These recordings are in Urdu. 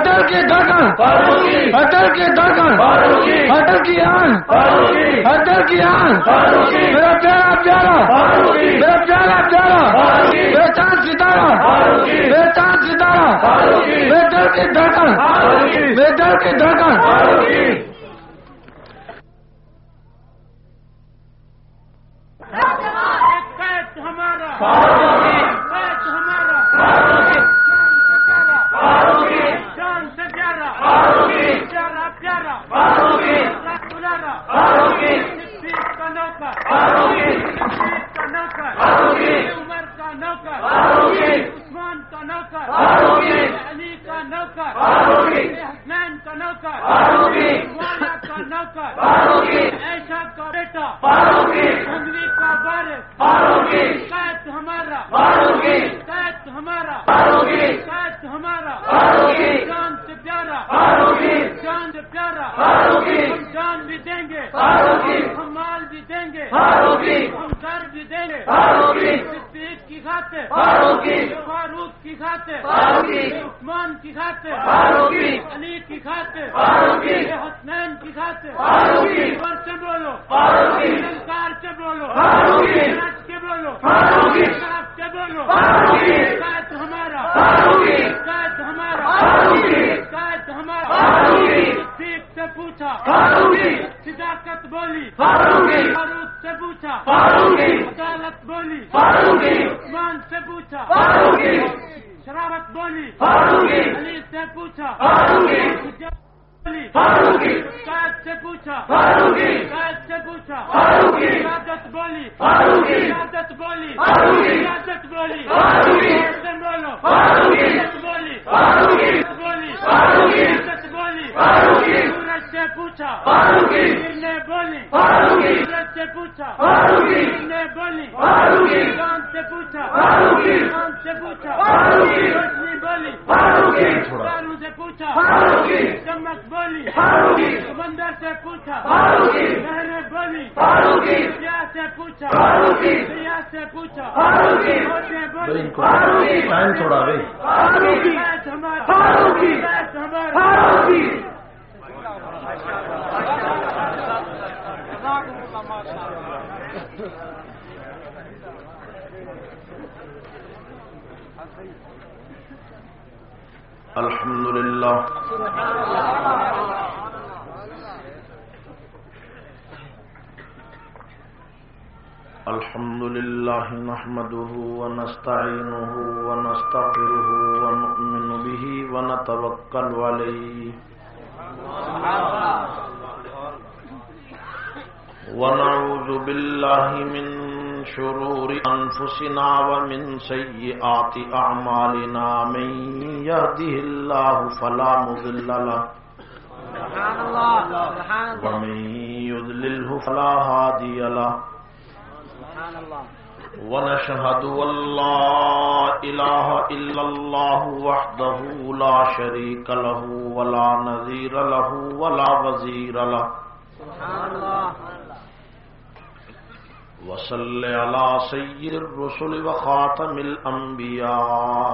اٹل کی دھڑکن اٹل کی دھڑکن اٹل کی آن اٹل کی آن میرا پیارا پیارا میرا پیارا پیارا میرا چاند ستارہ میرا چاند ستارہ میرے دل کی دھڑکن میرے دل کی دھڑکن الحمد لله نحمده ونستعينه ونستغفره ونؤمن به ونتوكل عليه ونعوذ بالله من شرور أنفسنا ومن سيئات أعمالنا من يهده الله فلا مضل له ومن يضلله فلا هادي له ونشهد أن لا إله إلا الله وحده لا شريك له ولا نظير له ولا وزير له وصل على سيد الرسل وخاتم الأنبياء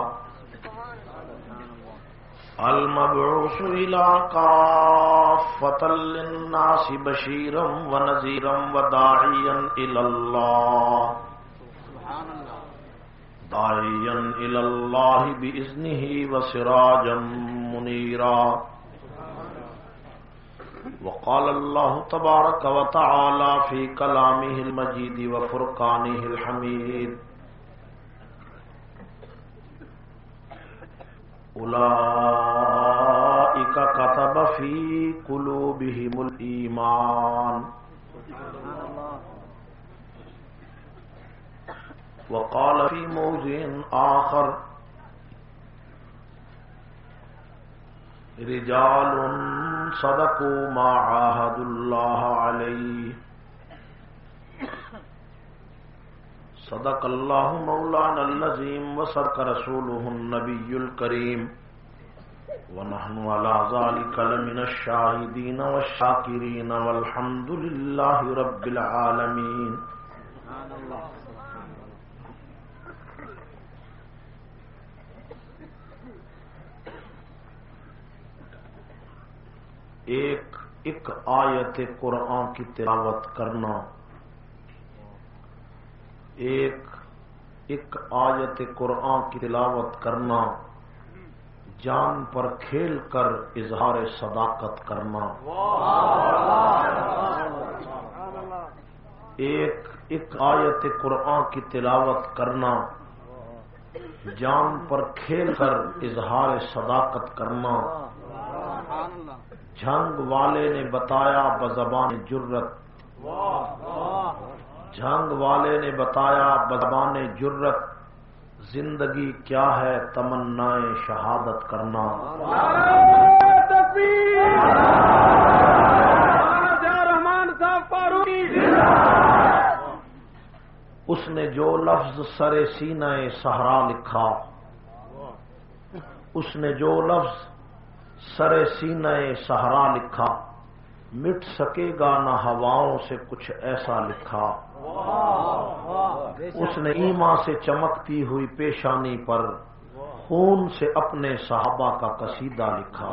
المبعوث إلى كافة للناس بشيرا ونذيرا وداعيا إلى الله بإذنه وسراجا منيرا. وقال الله تبارك وتعالى في كلامه المجيد وفرقانه الحميد: أولئك كتب في قلوبهم الإيمان. وقال في موضع آخر: رجال صدقوا ما عاهدوا الله عليه. صدق الله مولانا العظيم وصدق رسوله النبي الكريم ونحن على ذلك لمن الشاهدين والشاكرين والحمد لله رب العالمين. ایک ایک آیت قرآن کی تلاوت کرنا، ایک آیت قرآن کی تلاوت کرنا، جان پر کھیل کر اظہار صداقت کرنا، ایک آیت قرآن کی تلاوت کرنا، جان پر کھیل کر اظہار صداقت کرنا۔ جھنگ والے نے بتایا بزبان جرت، جھنگ والے نے بتایا بزبان جرت، زندگی کیا ہے تمنائے شہادت کرنا۔ اس نے جو لفظ سر سینہ صحرا لکھا، اس نے جو لفظ سر سینہ صحرا لکھا، مٹ سکے گا نہ ہواؤں سے کچھ ایسا لکھا۔ اس نے ایمان سے چمکتی ہوئی پیشانی پر خون سے اپنے صحابہ کا قصیدہ لکھا۔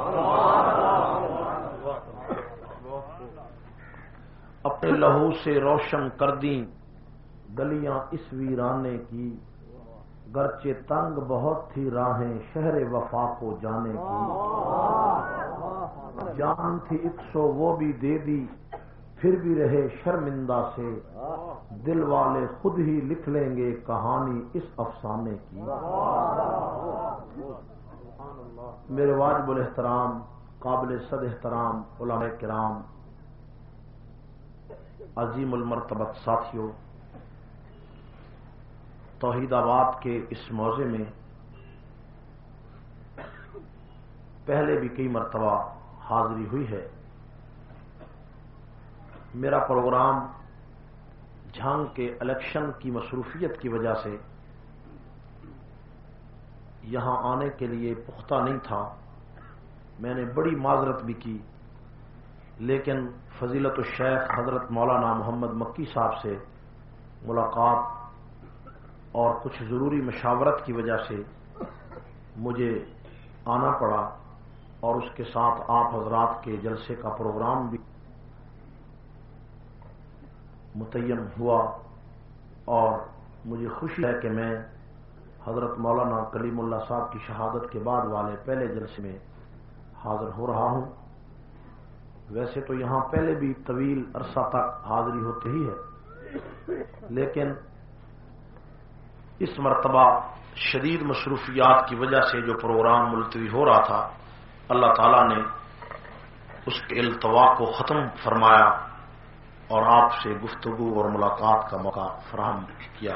اپنے لہو سے روشن کر دیں گلیاں اس ویرانے کی، گرچہ تنگ بہت تھی راہیں شہر وفا کو جانے کی۔ جان تھی 100 وہ بھی دے دی، پھر بھی رہے شرمندہ سے، دل والے خود ہی لکھ لیں گے کہانی اس افسانے کی۔ میرے واجب الاحترام قابل صد احترام علماء کرام، عظیم المرتبت ساتھیوں، توحید آباد کے اس موضع میں پہلے بھی کئی مرتبہ حاضری ہوئی ہے۔ میرا پروگرام جھنگ کے الیکشن کی مصروفیت کی وجہ سے یہاں آنے کے لیے پختہ نہیں تھا، میں نے بڑی معذرت بھی کی، لیکن فضیلت الشیخ حضرت مولانا محمد مکی صاحب سے ملاقات اور کچھ ضروری مشاورت کی وجہ سے مجھے آنا پڑا، اور اس کے ساتھ آپ حضرات کے جلسے کا پروگرام بھی متعین ہوا، اور مجھے خوشی ہے کہ میں حضرت مولانا کلیم اللہ صاحب کی شہادت کے بعد والے پہلے جلسے میں حاضر ہو رہا ہوں۔ ویسے تو یہاں پہلے بھی طویل عرصہ تک حاضری ہوتی ہی ہے، لیکن اس مرتبہ شدید مصروفیات کی وجہ سے جو پروگرام ملتوی ہو رہا تھا، اللہ تعالیٰ نے اس کے التوا کو ختم فرمایا اور آپ سے گفتگو اور ملاقات کا موقع فراہم کیا۔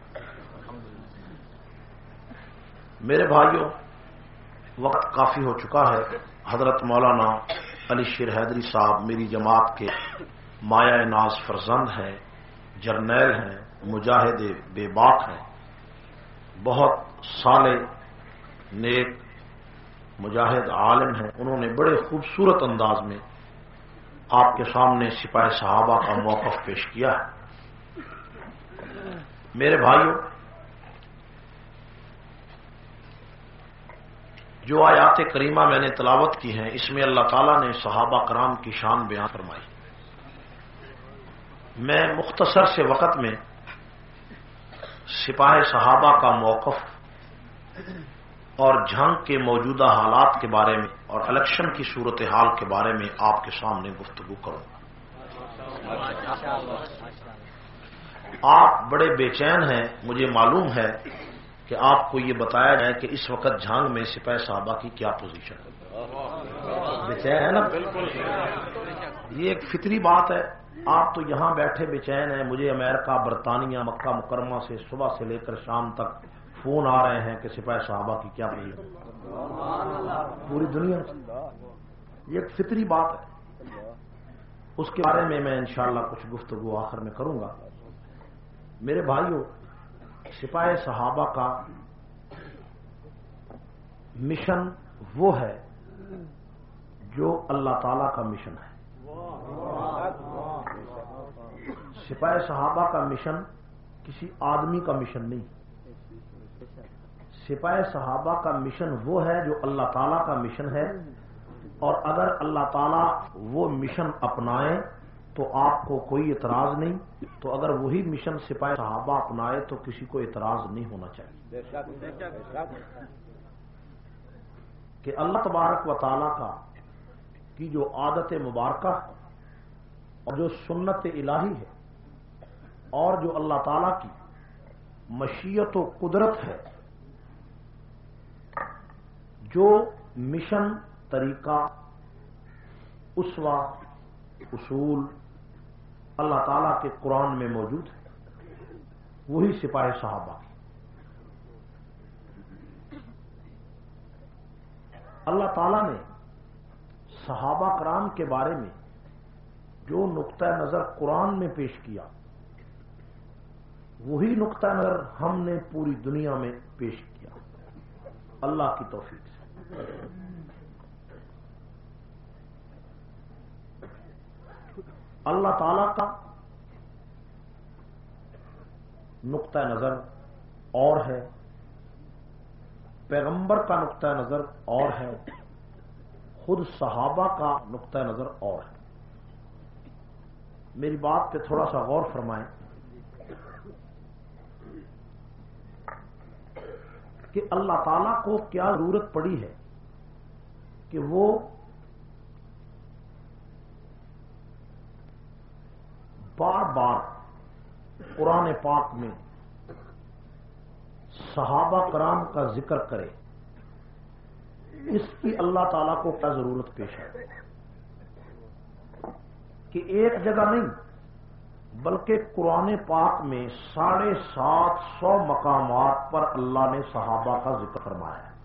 میرے بھائیوں، وقت کافی ہو چکا ہے۔ حضرت مولانا علی شیر حیدری صاحب میری جماعت کے مایہ ناز فرزند ہیں، جرنیل ہیں، مجاہد بے باک ہیں، بہت صالح نیک مجاہد عالم ہیں۔ انہوں نے بڑے خوبصورت انداز میں آپ کے سامنے سپاہ صحابہ کا موقف پیش کیا ہے۔ میرے بھائیوں، جو آیات کریمہ میں نے تلاوت کی ہیں، اس میں اللہ تعالیٰ نے صحابہ کرام کی شان بیان فرمائی۔ میں مختصر سے وقت میں سپاہ صحابہ کا موقف اور جھنگ کے موجودہ حالات کے بارے میں اور الیکشن کی صورتحال کے بارے میں آپ کے سامنے گفتگو کروں گا۔ آپ بڑے بے چین ہیں، مجھے معلوم ہے کہ آپ کو یہ بتایا جائے کہ اس وقت جھنگ میں سپاہ صحابہ کی کیا پوزیشن ہے۔ بے چین ہے نا؟ یہ ایک فطری بات ہے۔ آپ تو یہاں بیٹھے بے چین ہیں، مجھے امریکہ، برطانیہ، مکہ مکرمہ سے صبح سے لے کر شام تک فون آ رہے ہیں کہ سپاہ صحابہ کی کیا پوزیشن ہے پوری دنیا سے۔ یہ ایک فطری بات ہے، اس کے بارے میں انشاءاللہ کچھ گفتگو آخر میں کروں گا۔ میرے بھائیوں، سپاہ صحابہ کا مشن وہ ہے جو اللہ تعالی کا مشن ہے۔ سپاہ صحابہ کا مشن کسی آدمی کا مشن نہیں، سپاہ صحابہ کا مشن وہ ہے جو اللہ تعالی کا مشن ہے، اور اگر اللہ تعالیٰ وہ مشن اپنائے تو آپ کو کوئی اعتراض نہیں، تو اگر وہی مشن سپاہ صحابہ اپنائے تو کسی کو اعتراض نہیں ہونا چاہیے کہ اللہ تبارک و تعالیٰ کا کی جو عادت مبارکہ اور جو سنت الہی ہے اور جو اللہ تعالیٰ کی مشیت و قدرت ہے، جو مشن، طریقہ، اسوہ، اصول اللہ تعالیٰ کے قرآن میں موجود ہے، وہی سپاہ صحابہ کی۔ اللہ تعالیٰ نے صحابہ کرام کے بارے میں جو نقطہ نظر قرآن میں پیش کیا، وہی نقطہ نظر ہم نے پوری دنیا میں پیش کیا اللہ کی توفیق سے۔ اللہ تعالی کا نقطہ نظر اور ہے، پیغمبر کا نقطہ نظر اور ہے، خود صحابہ کا نقطہ نظر اور ہے۔ میری بات پہ تھوڑا سا غور فرمائیں کہ اللہ تعالیٰ کو کیا ضرورت پڑی ہے کہ وہ بار بار قرآن پاک میں صحابہ کرام کا ذکر کرے، اس کی اللہ تعالیٰ کو کیا ضرورت پیش ہے کہ ایک جگہ نہیں بلکہ قرآن پاک میں 750 مقامات پر اللہ نے صحابہ کا ذکر فرمایا ہے۔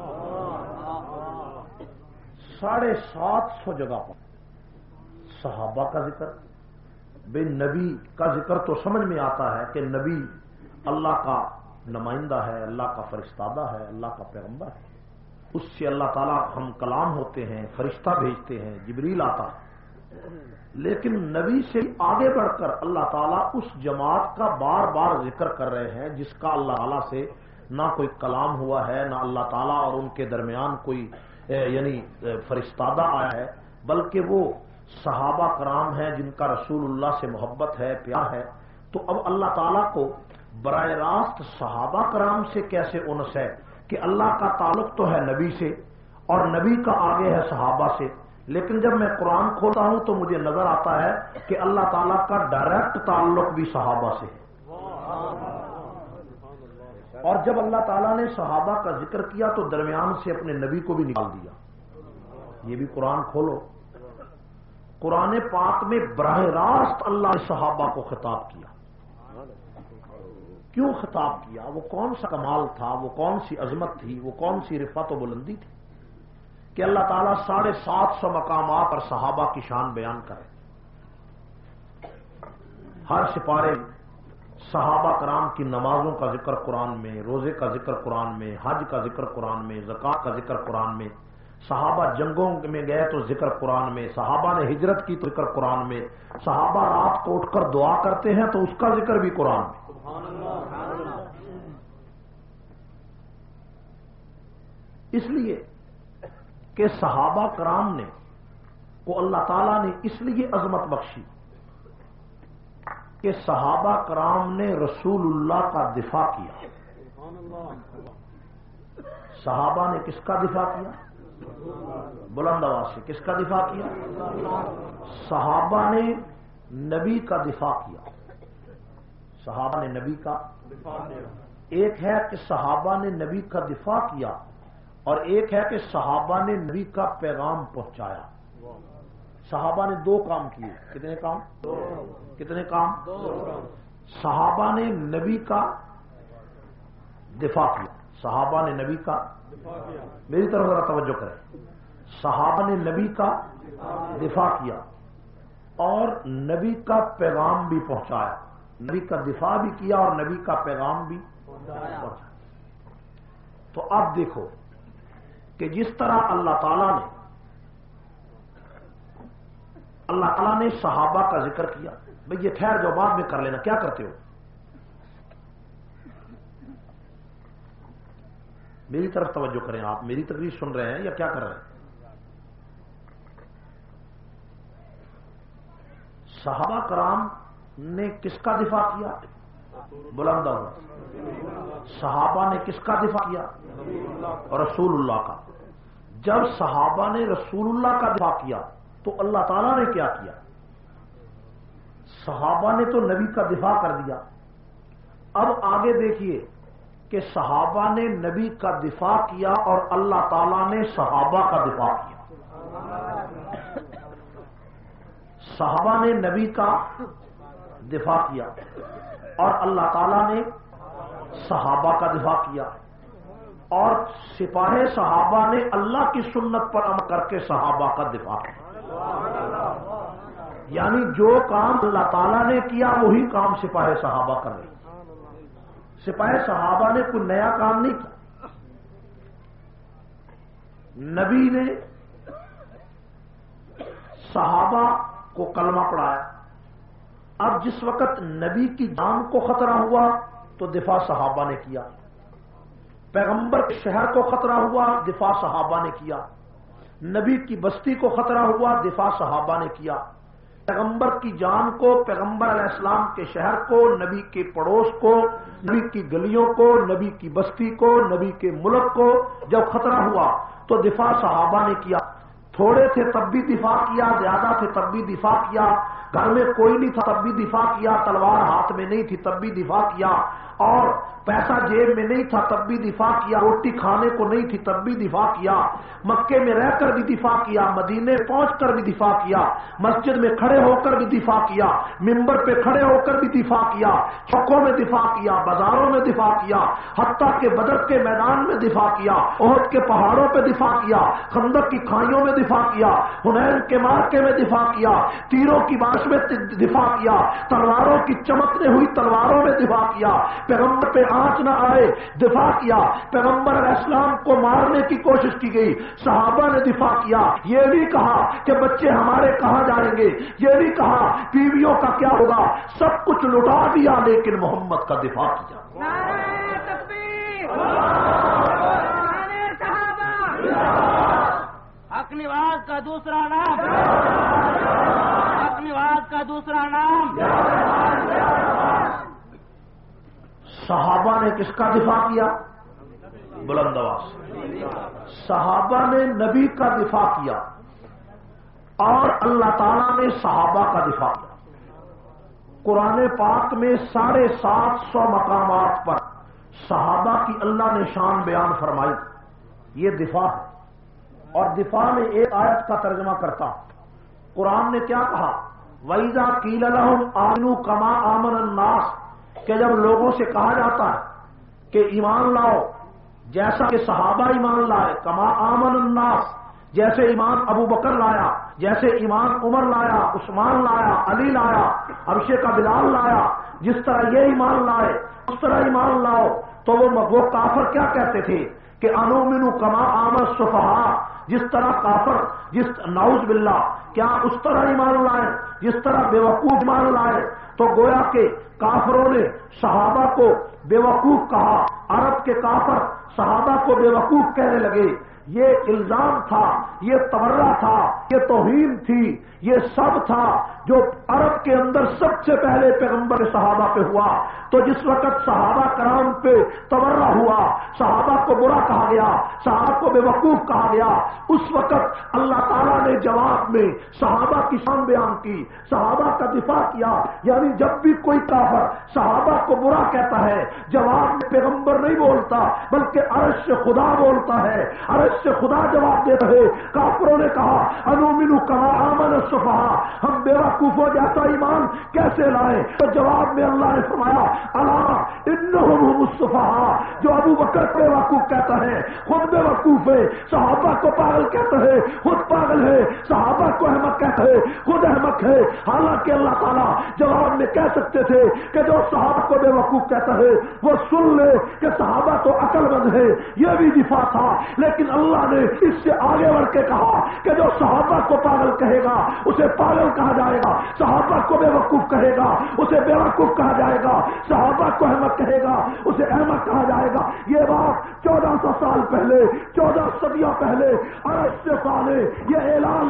750 جگہ پر صحابہ کا ذکر۔ بے نبی کا ذکر تو سمجھ میں آتا ہے کہ نبی اللہ کا نمائندہ ہے، اللہ کا فرستادہ ہے، اللہ کا پیغمبر ہے، اس سے اللہ تعالیٰ ہم کلام ہوتے ہیں، فرشتہ بھیجتے ہیں، جبریل آتا ہے۔ لیکن نبی سے آگے بڑھ کر اللہ تعالیٰ اس جماعت کا بار بار ذکر کر رہے ہیں جس کا اللہ تعالیٰ سے نہ کوئی کلام ہوا ہے، نہ اللہ تعالیٰ اور ان کے درمیان کوئی یعنی فرستادہ آیا ہے، بلکہ وہ صحابہ کرام ہیں جن کا رسول اللہ سے محبت ہے، پیار ہے۔ تو اب اللہ تعالیٰ کو براہ راست صحابہ کرام سے کیسے انس ہے کہ اللہ کا تعلق تو ہے نبی سے اور نبی کا آگے ہے صحابہ سے، لیکن جب میں قرآن کھولتا ہوں تو مجھے نظر آتا ہے کہ اللہ تعالیٰ کا ڈائریکٹ تعلق بھی صحابہ سے ہے۔ اور جب اللہ تعالیٰ نے صحابہ کا ذکر کیا تو درمیان سے اپنے نبی کو بھی نکال دیا۔ یہ بھی قرآن کھولو، قرآن پاک میں براہ راست اللہ نے صحابہ کو خطاب کیا۔ کیوں خطاب کیا؟ وہ کون سا کمال تھا، وہ کون سی عظمت تھی، وہ کون سی رفعت و بلندی تھی کہ اللہ تعالیٰ 750 مقامات پر صحابہ کی شان بیان کرے۔ ہر سپارے صحابہ کرام کی نمازوں کا ذکر قرآن میں، روزے کا ذکر قرآن میں، حج کا ذکر قرآن میں، زکوٰۃ کا ذکر قرآن میں، صحابہ جنگوں میں گئے تو ذکر قرآن میں، صحابہ نے ہجرت کی تو ذکر قرآن میں، صحابہ رات کو اٹھ کر دعا کرتے ہیں تو اس کا ذکر بھی قرآن میں۔ اس لیے کہ صحابہ کرام نے کو اللہ تعالیٰ نے اس لیے عظمت بخشی کہ صحابہ کرام نے رسول اللہ کا دفاع کیا۔ صحابہ نے کس کا دفاع کیا؟ بلند آواز سے کس کا دفاع کیا؟ صحابہ نے نبی کا دفاع کیا۔ صحابہ نے نبی کا ایک ہے کہ صحابہ نے نبی کا دفاع کیا اور ایک ہے کہ صحابہ نے نبی کا پیغام پہنچایا۔ صحابہ نے دو کام کیے۔ کتنے کام؟ کتنے کام؟ صحابہ نے نبی کا دفاع کیا، صحابہ نے نبی کا، میری طرف ذرا توجہ کریں، صحابہ نے نبی کا دفاع کیا اور نبی کا پیغام بھی پہنچایا۔ نبی کا دفاع بھی کیا اور نبی کا پیغام بھی پہنچایا۔ تو اب دیکھو کہ جس طرح اللہ تعالیٰ نے صحابہ کا ذکر کیا، بھئی یہ ٹھہر جو بعد میں کر لینا، کیا کرتے ہو؟ میری طرف توجہ کریں، آپ میری تقریر سن رہے ہیں یا کیا کر رہے ہیں؟ صحابہ کرام نے کس کا دفاع کیا؟ بلند آواز. صحابہ نے کس کا دفاع کیا؟ رسول اللہ کا. جب صحابہ نے رسول اللہ کا دفاع کیا تو اللہ تعالیٰ نے کیا کیا؟ صحابہ نے تو نبی کا دفاع کر دیا. اب آگے دیکھیے کہ صحابہ نے نبی کا دفاع کیا اور اللہ تعالیٰ نے صحابہ کا دفاع کیا. صحابہ نے نبی کا دفاع کیا اور اللہ تعالیٰ نے صحابہ کا دفاع کیا، اور سپاہ صحابہ نے اللہ کی سنت پر عمل کر کے صحابہ کا دفاع کیا. یعنی جو کام اللہ تعالیٰ نے کیا وہی کام سپاہ صحابہ کر رہے. سپاہ صحابہ نے کوئی نیا کام نہیں کیا. نبی نے صحابہ کو کلمہ پڑھایا. اب جس وقت نبی کی جان کو خطرہ ہوا تو دفاع صحابہ نے کیا. پیغمبر کے شہر کو خطرہ ہوا، دفاع صحابہ نے کیا. نبی کی بستی کو خطرہ ہوا، دفاع صحابہ نے کیا. پیغمبر کی جان کو، پیغمبر علیہ السلام کے شہر کو، نبی کے پڑوس کو، نبی کی گلیوں کو، نبی کی بستی کو، نبی کے ملک کو جب خطرہ ہوا تو دفاع صحابہ نے کیا. تھوڑے تھے تب بھی دفاع کیا، زیادہ تھے تب بھی دفاع کیا، گھر میں کوئی نہیں تھا تب بھی دفاع کیا، تلوار ہاتھ میں نہیں تھی تب بھی دفاع کیا، اور پیسہ جیب میں نہیں تھا تب بھی دفاع کیا، روٹی کھانے کو نہیں تھی تب بھی دفاع کیا، مکے میں رہ کر بھی دفاع کیا، مدینے پہنچ کر بھی دفاع کیا، مسجد میں کھڑے ہو کر بھی دفاع کیا، ممبر پہ کھڑے ہو کر بھی دفاع کیا، چوکوں میں دفاع کیا، بازاروں میں دفاع کیا، حتیٰ کہ بدر کے میدان میں دفاع کیا، احد کے پہاڑوں پہ دفاع کیا، خندق کی کھائیوں میں دفاع کیا، حنین کے مارکے میں دفاع کیا، تیروں کی بارش میں دفاع کیا، تلواروں کی چمکنے ہوئی تلواروں میں دفاع کیا، پیغمبر پہ آنچ نہ آئے دفاع کیا، پیغمبر علیہ السلام کو مارنے کی کوشش کی گئی، صحابہ نے دفاع کیا. یہ بھی کہا کہ بچے ہمارے کہاں جائیں گے، یہ بھی کہا بیویوں کا کیا ہوگا، سب کچھ لٹا دیا لیکن محمد کا دفاع کیا. نعرہ تکبیر، حق نواز کا دوسرا نام، حق نواز کا دوسرا نام. صحابہ نے کس کا دفاع کیا؟ بلند آواز. صحابہ نے نبی کا دفاع کیا اور اللہ تعالیٰ نے صحابہ کا دفاع کیا. قرآن پاک میں 750 مقامات پر صحابہ کی اللہ نے شان بیان فرمائی. یہ دفاع ہے. اور دفاع میں ایک آیت کا ترجمہ کرتا. قرآن نے کیا کہا؟ وَإِذَا قِيلَ لَهُمْ آمِنُوا كَمَا آمَنَ النَّاسُ، کہ جب لوگوں سے کہا جاتا ہے کہ ایمان لاؤ جیسا کہ صحابہ ایمان لائے، کما آمن الناس، جیسے ایمان ابو بکر لایا، جیسے ایمان عمر لایا، عثمان لایا، علی لایا، حبشے کا بلال لایا، جس طرح یہ ایمان لائے اس طرح ایمان لاؤ. تو وہ کافر کیا کہتے تھے کہ انؤمن کما آمن السفہاء، جس طرح کافر نعوذ باللہ کیا اس طرح ایمان لائے جس طرح بے وقوف ایمان لائے. تو گویا کہ کافروں نے صحابہ کو بے وقوف کہا، عرب کے کافر صحابہ کو بے وقوف کہنے لگے. یہ الزام تھا، یہ تبرہ تھا، یہ توہین تھی، یہ سب تھا جو عرب کے اندر سب سے پہلے پیغمبر صحابہ پہ ہوا. تو جس وقت صحابہ کرام پہ تبرہ ہوا، صحابہ کو برا کہا گیا، صحابہ کو بے وقوف کہا گیا، اس وقت اللہ تعالیٰ نے جواب میں صحابہ کی شان بیان کی، صحابہ کا دفاع کیا. یعنی جب بھی کوئی کافر صحابہ کو برا کہتا ہے، جواب میں پیغمبر نہیں بولتا بلکہ عرش سے خدا بولتا ہے، عرش سے خدا جواب دیتا ہے. کافروں نے کہا انؤمن کما آمن السفہاء، ہم بے وقوفوں جیسا ایمان کیسے لائیں؟ تو جواب میں اللہ نے فرمایا الا انہم هم السفہاء. جو ابو بکر کو بے وقوف کہتا ہے خود بے وقوف ہے، صحابہ کو پاگل کہتا ہے خود پاگل ہے، صحابہ کو احمق کہتا ہے خود احمق ہے. حالانکہ اللہ تعالیٰ جواب میں کہہ سکتے تھے کہ جو صحابہ کو بے وقوف کہتا ہے وہ سن لے کہ صحابہ تو عقل مند ہے. یہ بھی دفاع تھا، لیکن اللہ نے اس سے آگے بڑھ کے کہا کہ جو صحابہ کو پاگل کہے گا اسے پاگل کہا جائے گا، صحابہ کو بے وقوف کہے گا اسے بے وقوف کہا جائے گا، صحابہ کو احمق کہے گا اسے احمق کہا جائے گا. یہ بات 1400 سال پہلے، 14 صدیاں پہلے عرش سے نے یہ اعلان کر کے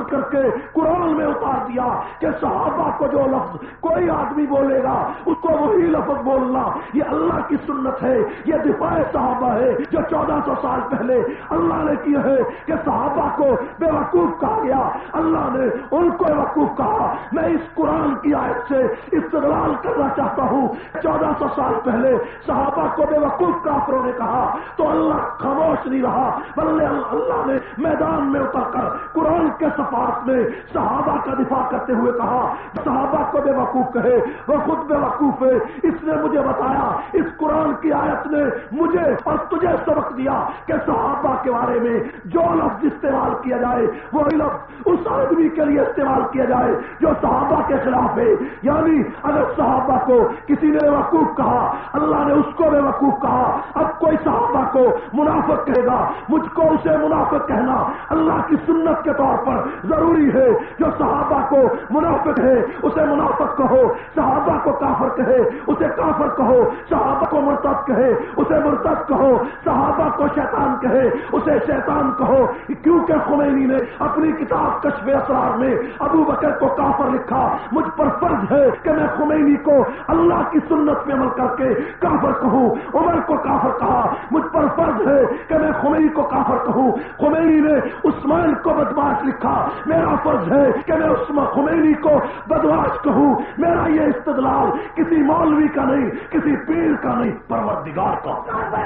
قرآن میں اتار دیا کہ صحابہ کو جو لفظ کوئی آدمی بولے گا اس کو وہی لفظ بولنا، یہ اللہ کی سنت ہے، یہ دفاع صحابہ ہے جو 1400 سال پہلے اللہ نے کی ہے کہ صحابہ کو بے وقوف کہا گیا، اللہ نے ان کو بے وقوف کہا۔ میں اس قرآن کی آیت سے استدلال کرنا چاہتا ہوں، 1400 سال پہلے صحابہ کو بے وقوف کافروں نے کہا تو اللہ خاموش نہیں رہا، بلکہ اللہ نے میدان میں اتر کر قرآن کے صفحات میں صحابہ کا دفاع کرتے ہوئے کہا صحابہ کو بے وقوف کہے وہ خود بے وقوف ہے، اس نے مجھے بتایا، اس قرآن کی آیت نے مجھے اور تجھے سبق دیا کہ صحابہ کے بارے میں جو لفظ استعمال کیا جائے وہی لفظ اس آدمی کے لیے استعمال کیا جائے جو صحابہ کے خلاف ہے، یعنی اگر صحابہ کو کسی نے بے وقوف کہا اللہ نے اس کو بے وقوف کہا، اب کوئی صحابہ کو منافق کہے گا مجھ کو اسے منافق کہنا اللہ کی سنت کے طور پر ضروری ہے، جو صحابہ کو منافق ہے اسے منافق کہو، صحابہ کو کافر کہے اسے کافر کہو، صحابہ کو مرتد کہے اسے مرتد کہو، صحابہ کو شیطان کہے اسے شیطان کہو، کیونکہ خمینی نے اپنی کتاب کشف اسرار میں ابو بکر کو کافر لکھا، مجھ پر فرض ہے کہ میں خمینی کو اللہ کی سنت پہ عمل کر کے کافر کہوں، عمر کو کافر کہا، مجھ پر فرض ہے کہ میں خمینی کو کافر کہوں، خمینی نے عثمان کو بدماش لکھا، میرا فرض ہے کہ میں عثمان خمینی کو بدماش کہوں، میرا یہ استدلال کسی مولوی کا نہیں، کسی پیر کا نہیں، پروردگار کا۔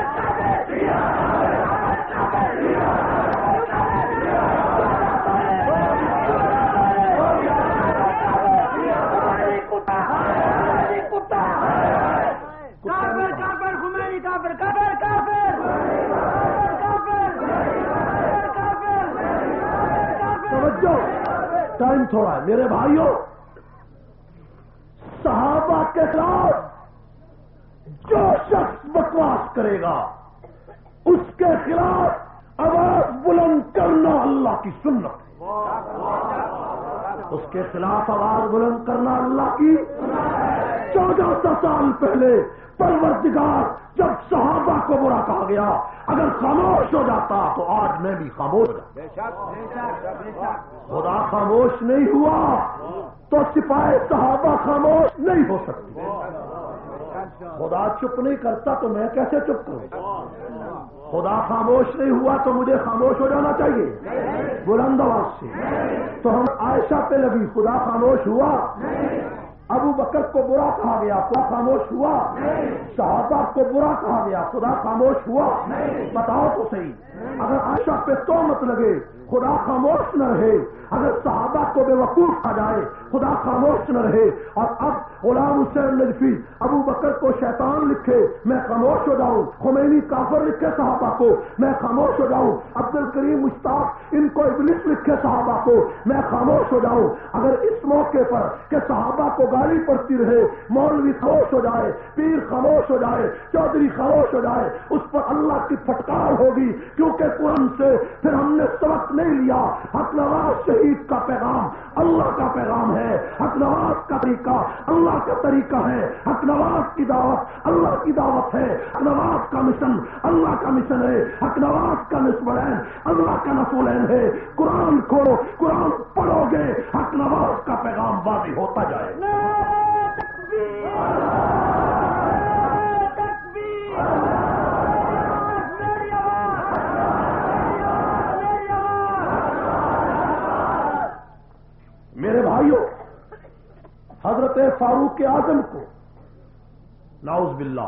ٹائم تھوڑا ہے میرے بھائیوں، صحابہ کے خلاف جو شخص بکواس کرے گا اس کے خلاف آواز بلند کرنا اللہ کی سنت ہے، اس کے خلاف آواز بلند کرنا اللہ کی 1400 سال پہلے پروردگار جب صحابہ کو برا کہا گیا اگر خاموش ہو جاتا تو آج میں بھی خاموش ہو جاتا، خدا خاموش نہیں ہوا تو سپاہی صحابہ خاموش نہیں ہو سکتی، خدا چپ نہیں کرتا تو میں کیسے چپ کروں، خدا خاموش نہیں ہوا تو مجھے خاموش ہو جانا چاہیے بلند آواز سے، تو ہم عائشہ پہ لگی خدا خاموش ہوا، ابو بکر کو برا کہا گیا خدا خاموش ہوا، صحابہ کو برا کہا گیا خدا خاموش ہوا، بتاؤ تو صحیح اگر عائشہ پہ تہمت لگے خدا خاموش نہ رہے، اگر صحابہ کو بے وقوف کہا جائے خدا خاموش نہ رہے، اور اب غلام حسین نجفی ابو بکر کو شیطان لکھے میں خاموش ہو جاؤں، خمینی کافر لکھے صحابہ کو میں خاموش ہو جاؤں، عبد الکریم مشتاق ان کو ابلیس لکھے صحابہ کو میں خاموش ہو جاؤں، اگر اس موقع پر کہ صحابہ کو گالی پڑتی رہے مولوی خاموش ہو جائے، پیر خاموش ہو جائے، چودھری خاموش ہو جائے، اس پر اللہ کی پھٹکار ہوگی، کیونکہ قرآن سے پھر ہم نے سبق نہیں لیا، حق نواز شہید کا پیغام اللہ کا پیغام ہے، حق نواز کا طریقہ اللہ کا طریقہ ہے، حق نواز کی دعوت اللہ کی دعوت ہے، حق نواز کا مشن اللہ کا مشن ہے، حق نواز کا نسبرین اللہ کا نسولین ہے، قرآن کھولو قرآن پڑھو گے حق نواز کا پیغام واضح ہوتا جائے۔ میرے بھائیوں، حضرت فاروق اعظم کو نعوذ باللہ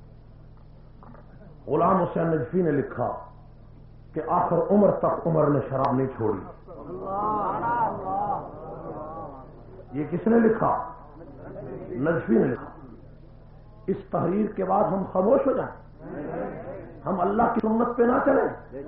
غلام حسین نجفی نے لکھا کہ آخر عمر تک عمر نے شراب نہیں چھوڑی، یہ کس نے لکھا؟ نجفی نے لکھا۔ اس تحریر کے بعد ہم خاموش ہو جائیں، ہم اللہ کی سنت پہ نہ چلیں،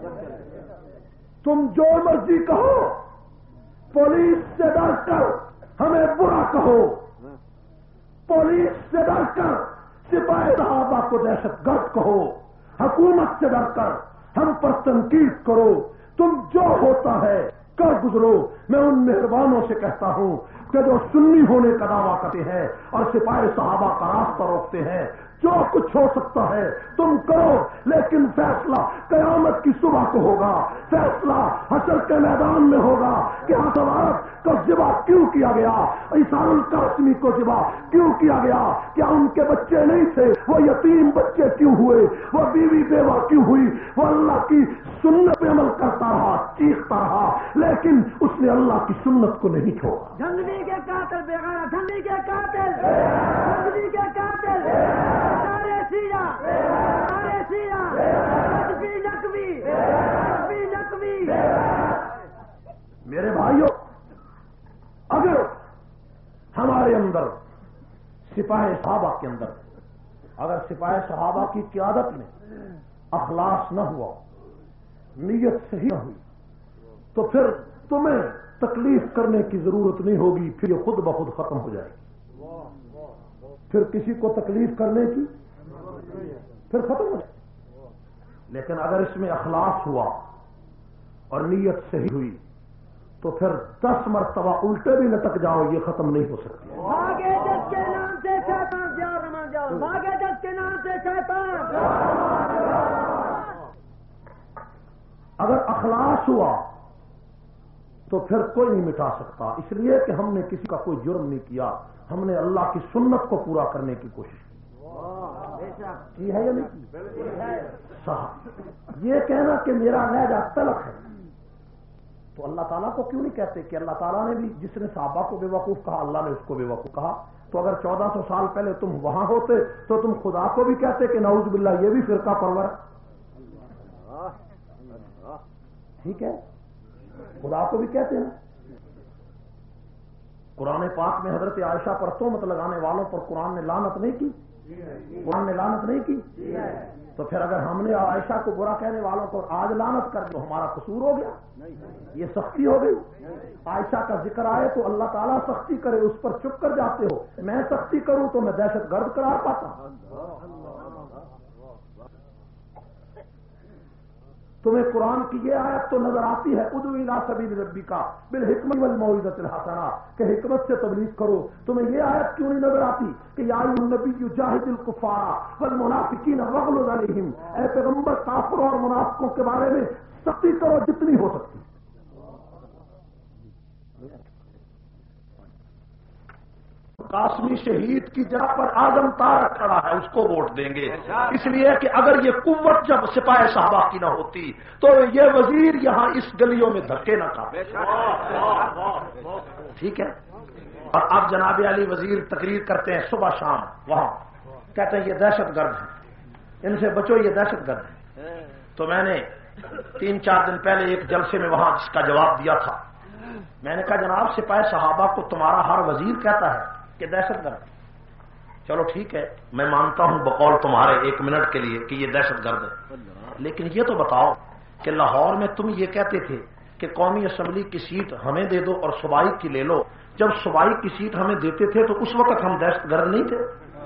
تم جو مرضی کہو، پولیس سے ڈر کر ہمیں برا کہو، پولیس سے ڈر کر سپاہی صحابہ کو دہشت گرد کہو، حکومت سے ڈر کر ہم پر تنقید کرو، تم جو ہوتا ہے کر گزرو، میں ان مہربانوں سے کہتا ہوں کہ جو سنی ہونے کا دعویٰ کرتے ہیں اور سپاہی صحابہ کا راستہ روکتے ہیں، جو کچھ ہو سکتا ہے تم کرو، لیکن فیصلہ قیامت کی صبح کو ہوگا، فیصلہ حشر کے میدان میں ہوگا کہ کو ذبح کیوں کیا گیا؟ عیسیٰ القاسمی کو ذبح کیوں کیا گیا؟ کیا ان کے بچے نہیں تھے؟ وہ یتیم بچے کیوں ہوئے؟ وہ بیوی بیوہ کیوں ہوئی؟ وہ اللہ کی سنت پہ عمل کرتا رہا، چیختا رہا، لیکن اس نے اللہ کی سنت کو نہیں چھوڑا۔ جھنڈی کے قاتل بےغیرت، جھنڈی کے قاتل، جھنڈی کے قاتل، سارے سیاہ، سارے سیاہ، نقوی نقوی، نقوی نقوی۔ میرے بھائیوں، اگر ہمارے اندر سپاہ صحابہ کے اندر اگر سپاہ صحابہ کی قیادت میں اخلاص نہ ہوا، نیت صحیح نہ ہوئی، تو پھر تمہیں تکلیف کرنے کی ضرورت نہیں ہوگی، پھر یہ خود بخود ختم ہو جائے گی۔ پھر کسی کو تکلیف کرنے کی پھر ختم ہو جائے گی۔ لیکن اگر اس میں اخلاص ہوا اور نیت صحیح ہوئی تو پھر 10 مرتبہ الٹے بھی لٹک جاؤ، یہ ختم نہیں ہو سکتی۔ بھاگے جس کے نام سے شیطان، جاؤ رمان جاؤ، بھاگے جس کے نام سے شیطان۔ اگر اخلاص ہوا تو پھر کوئی نہیں مٹا سکتا، اس لیے کہ ہم نے کسی کا کوئی جرم نہیں کیا، ہم نے اللہ کی سنت کو پورا کرنے کی کوشش کی ہے یا نہیں کی؟ صح یہ کہنا کہ میرا لہجہ تلخ ہے، تو اللہ تعالیٰ کو کیوں نہیں کہتے کہ اللہ تعالیٰ نے بھی جس نے صحابہ کو بے وقوف کہا، اللہ نے اس کو بے وقوف کہا؟ تو اگر 1400 سال پہلے تم وہاں ہوتے تو تم خدا کو بھی کہتے کہ نعوذ باللہ یہ بھی فرقہ پرور ہے؟ ٹھیک ہے، خدا کو بھی کہتے ہیں۔ قرآن پاک میں حضرت عائشہ پر تہمت لگانے والوں پر قرآن نے لعنت نہیں کی؟ قرآن نے لعنت نہیں کی؟ تو پھر اگر ہم نے عائشہ کو برا کہنے والوں کو آج لعنت کر دی تو ہمارا قصور ہو گیا؟ یہ سختی ہو گئی؟ عائشہ کا ذکر آئے تو اللہ تعالیٰ سختی کرے، اس پر چپ کر جاتے ہو۔ میں سختی کروں تو میں دہشت گرد قرار پاتا ہوں۔ تمہیں قرآن کی یہ آیت تو نظر آتی ہے، ادعو الی سبیل ربک بالحکمۃ والموعظۃ الحسنہ، کہ حکمت سے تبلیغ کرو۔ تمہیں یہ آیت کیوں نہیں نظر آتی کہ یا ایھا النبی جاہد الکفار والمنافقین واغلظ علیہم، اے پیغمبر کافروں اور منافقوں کے بارے میں سختی کرو جتنی ہو سکتی۔ قاسمی شہید کی جگہ پر اعظم طارق کھڑا ہے، اس کو ووٹ دیں گے، اس لیے کہ اگر یہ قوت جب سپاہ صحابہ کی نہ ہوتی تو یہ وزیر یہاں اس گلیوں میں دھکے نہ کھاتے۔ ٹھیک ہے، اور اب جناب علی وزیر تقریر کرتے ہیں صبح شام، وہاں کہتے ہیں یہ دہشت گرد ہیں، ان سے بچو، یہ دہشت گرد ہیں۔ تو میں نے 3-4 دن پہلے ایک جلسے میں وہاں اس کا جواب دیا تھا، میں نے کہا جناب سپاہ صحابہ کو تمہارا ہر وزیر کہتا ہے کہ دہشت گرد۔ چلو ٹھیک ہے، میں مانتا ہوں بقول تمہارے 1 منٹ کے لیے کہ یہ دہشت گرد ہے، لیکن یہ تو بتاؤ کہ لاہور میں تم یہ کہتے تھے کہ قومی اسمبلی کی سیٹ ہمیں دے دو اور صوبائی کی لے لو، جب صوبائی کی سیٹ ہمیں دیتے تھے تو اس وقت ہم دہشت گرد نہیں تھے؟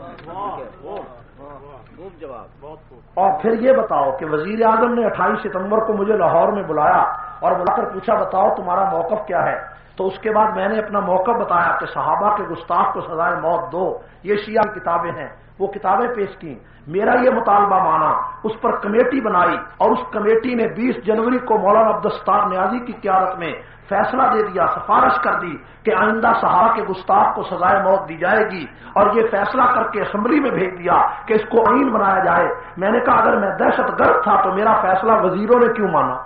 اور پھر یہ بتاؤ کہ وزیر اعظم نے 28 ستمبر کو مجھے لاہور میں بلایا اور بلا کر پوچھا بتاؤ تمہارا موقف کیا ہے، تو اس کے بعد میں نے اپنا موقف بتایا کہ صحابہ کے گستاخ کو سزائے موت دو، یہ شیعہ کی کتابیں ہیں، وہ کتابیں پیش کی، میرا یہ مطالبہ مانا، اس پر کمیٹی بنائی اور اس کمیٹی نے 20 جنوری کو مولانا عبدالستار نیازی کی قیادت میں فیصلہ دے دیا، سفارش کر دی کہ آئندہ صحابہ کے گستاخ کو سزائے موت دی جائے گی، اور یہ فیصلہ کر کے اسمبلی میں بھیج دیا کہ اس کو آئین بنایا جائے۔ میں نے کہا اگر میں دہشت گرد تھا تو میرا فیصلہ وزیروں نے کیوں مانا؟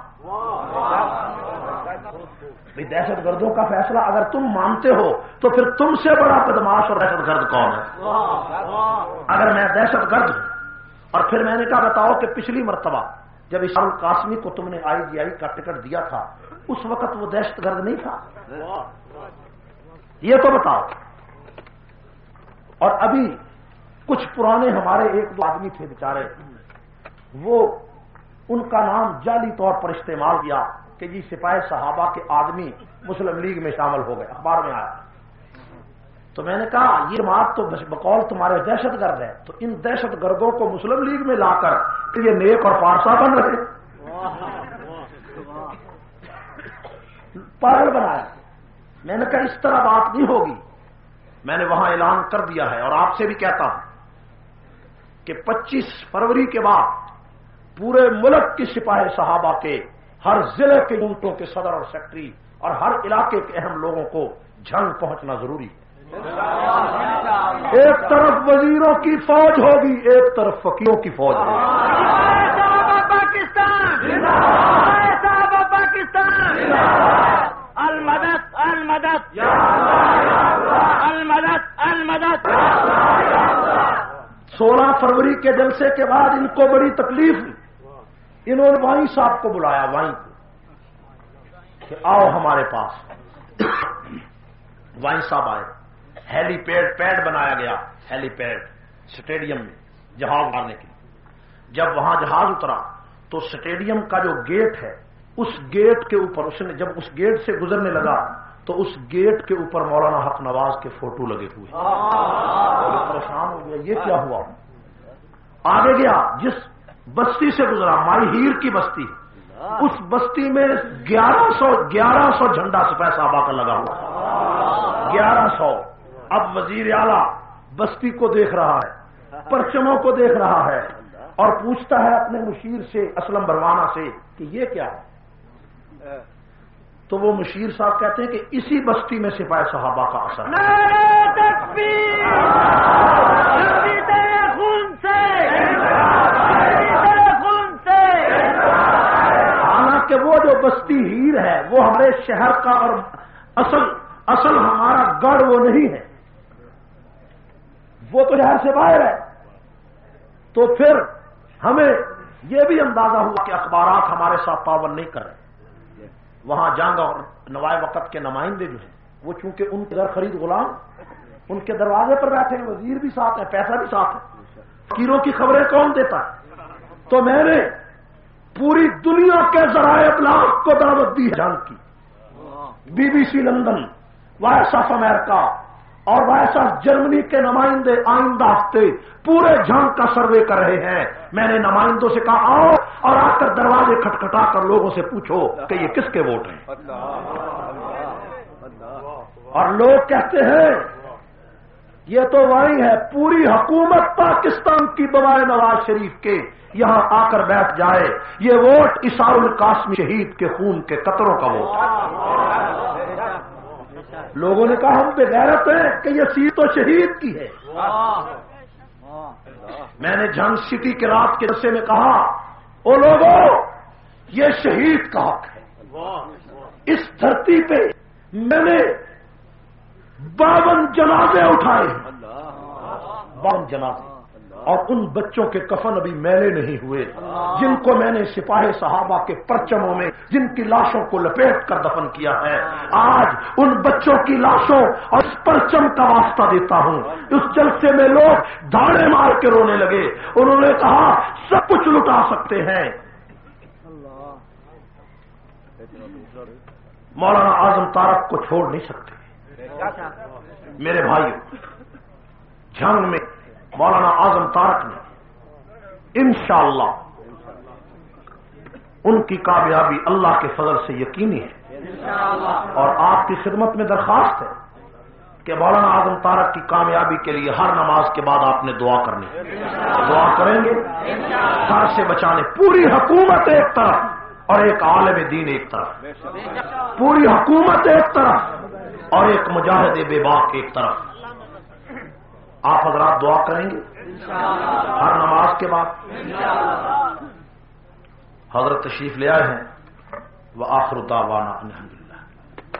دہشت گردوں کا فیصلہ اگر تم مانتے ہو تو پھر تم سے بڑا بدماش اور دہشت گرد کون ہے؟ اگر میں دہشت گرد ہوں، اور پھر میں نے کہا بتاؤ کہ پچھلی مرتبہ جب عیسیٰ القاسمی کو تم نے IGI کا ٹکٹ دیا تھا اس وقت وہ دہشت گرد نہیں تھا؟ یہ تو بتاؤ۔ اور ابھی کچھ پرانے ہمارے 1-2 آدمی تھے بیچارے، وہ ان کا نام جعلی طور پر استعمال کیا کہ جی سپاہ صحابہ کے آدمی مسلم لیگ میں شامل ہو گئے، اخبار میں آیا۔ تو میں نے کہا یہ جماعت تو بقول تمہارے دہشت گرد ہے، تو ان دہشت گردوں کو مسلم لیگ میں لا کر یہ نیک اور پارسا بن رہے، پاگل بنایا۔ میں نے کہا اس طرح بات نہیں ہوگی، میں نے وہاں اعلان کر دیا ہے اور آپ سے بھی کہتا ہوں کہ 25 فروری کے بعد پورے ملک کی سپاہ صحابہ کے ہر ضلع کے یونٹوں کے صدر اور سیکٹری اور ہر علاقے کے اہم لوگوں کو جھنگ پہنچنا ضروری ہے۔ ایک طرف وزیروں کی فوج ہوگی، ایک طرف فقیروں کی فوج ہوگی۔ المدد المدد المدد المدد۔ 16 فروری کے جلسے کے بعد ان کو بڑی تکلیف ہوئی، انہوں نے وائیں صاحب کو بلایا، وائیں کو کہ آؤ ہمارے پاس۔ وائیں صاحب آئے، ہیلی پیڈ بنایا گیا، ہیلی پیڈ اسٹیڈیم میں جہاز مارنے کے لیے۔ جب وہاں جہاز اترا تو اسٹیڈیم کا جو گیٹ ہے اس گیٹ کے اوپر اس نے جب اس گیٹ سے گزرنے لگا تو اس گیٹ کے اوپر مولانا حق نواز کے فوٹو لگے ہوئے۔ پریشان ہو گیا، یہ کیا ہوا؟ آگے گیا، جس بستی سے گزرا مائی ہیر کی بستی، اس بستی میں 1100 جھنڈا سپاہی صحابہ کا لگا ہوا، 1100۔ اب وزیر اعلیٰ بستی کو دیکھ رہا ہے، پرچموں کو دیکھ رہا ہے اور پوچھتا ہے اپنے مشیر سے اسلم بروانہ سے کہ یہ کیا ہے؟ تو وہ مشیر صاحب کہتے ہیں کہ اسی بستی میں سپاہی صحابہ کا اثر ہے۔ حالانکہ وہ جو بستی ہیر ہے وہ ہمارے شہر کا اور اصل ہمارا گڑھ وہ نہیں ہے، وہ تو شہر سے باہر ہے۔ تو پھر ہمیں یہ بھی اندازہ ہوا کہ اخبارات ہمارے ساتھ تعاون نہیں کر رہے۔ وہاں جنگ اور نوائے وقت کے نمائندے جو ہیں وہ چونکہ ان کے گھر خرید غلام ان کے دروازے پر بیٹھے ہیں، وزیر بھی ساتھ ہے، پیسہ بھی ساتھ ہے، فقیروں کی خبریں کون دیتا ہے؟ تو میں نے پوری دنیا کے ذرائع ابلاغ کو دعوت دی جنگ کی، BBC London, voice of America اور وائس آف جرمنی کے نمائندے آئندہ ہفتے پورے جنگ کا سروے کر رہے ہیں۔ میں نے نمائندوں سے کہا آؤ اور آ کر دروازے کھٹکھٹا کر لوگوں سے پوچھو کہ یہ کس کے ووٹ ہیں۔ اور لوگ کہتے ہیں یہ تو وہی ہے، پوری حکومت پاکستان کی بوائے نواز شریف کے یہاں آ کر بیٹھ جائے، یہ ووٹ اسار القاسمی شہید کے خون کے قطروں کا ووٹ ہے۔ لوگوں نے کہا ہم بے غیرت ہیں کہ یہ سیٹ تو شہید کی ہے۔ میں نے جنگ سٹی کے رات کے جلسے میں کہا او لوگوں یہ شہید کا حق ہے۔ اس دھرتی پہ میں نے 52 جنازے اٹھائے، 52 جنازے، اور ان بچوں کے کفن ابھی میلے نہیں ہوئے جن کو میں نے سپاہی صحابہ کے پرچموں میں جن کی لاشوں کو لپیٹ کر دفن کیا ہے۔ آج ان بچوں کی لاشوں اور اس پرچم کا واسطہ دیتا ہوں۔ اس جلسے میں لوگ دھاڑے مار کے رونے لگے، انہوں نے کہا سب کچھ لٹا سکتے ہیں، مولانا اعظم تارک کو چھوڑ نہیں سکتے۔ میرے بھائیو، جنگ میں مولانا اعظم تارک نے انشاءاللہ ان کی کامیابی اللہ کے فضل سے یقینی ہے، اور آپ کی خدمت میں درخواست ہے کہ مولانا اعظم تارک کی کامیابی کے لیے ہر نماز کے بعد آپ نے دعا کرنی ہے۔ دعا کریں گے سر سے بچانے، پوری حکومت ایک طرف اور ایک عالم دین ایک طرف، پوری حکومت ایک طرف اور ایک مجاہد بے باک ایک طرف۔ آپ حضرات دعا کریں گے ہر نماز کے بعد؟ حضرت تشریف لے آئے ہیں۔ وآخر دعوانا الحمدللہ۔